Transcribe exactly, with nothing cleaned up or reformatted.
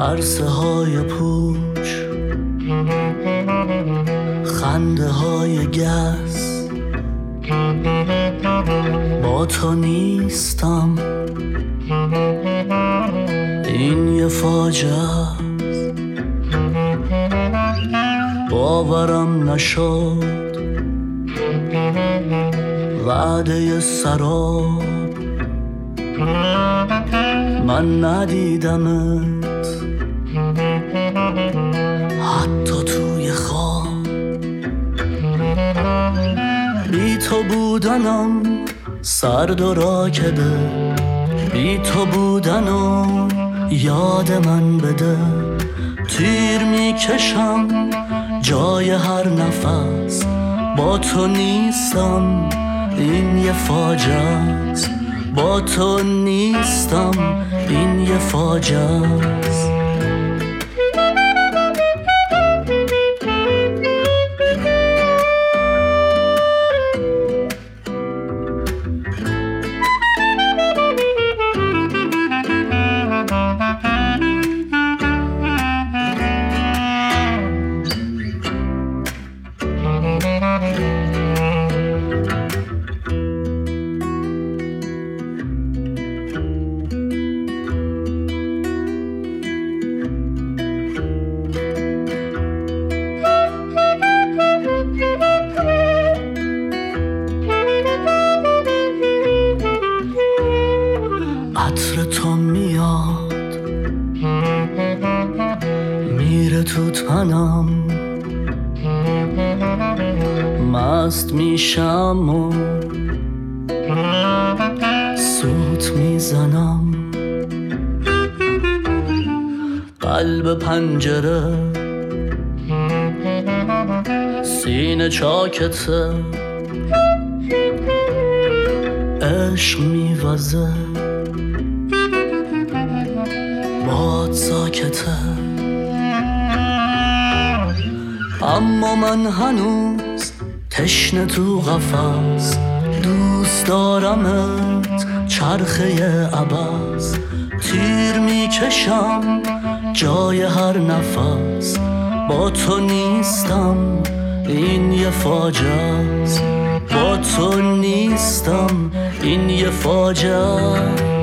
عرصه های پوچ، خنده های گس، با تو نیستم، این یه فاجعه است. باورم نشد وعده سراب، من ندیدمت حتی توی خواب. بی تو بودنم سرد و راکده، بی تو بودنم یاد من بده. تیر میکشم جای هر نفس، با تو نیستم، این یه فاجعه است. با تو نیستم، این یه فاجعه است. عطر تو میاد میره تو تنم، مست میشم و سوت میزنم. قلب پنجره سینه چاکته، عشق میوزه باد ساکته. اما من هنوز تشنه تو قفس، دوست دارمت چرخه عبس. تیر میکشم جای هر نفس، با تو نیستم، این یه فاجعه است. با تو نیستم، این یه فاجعه است.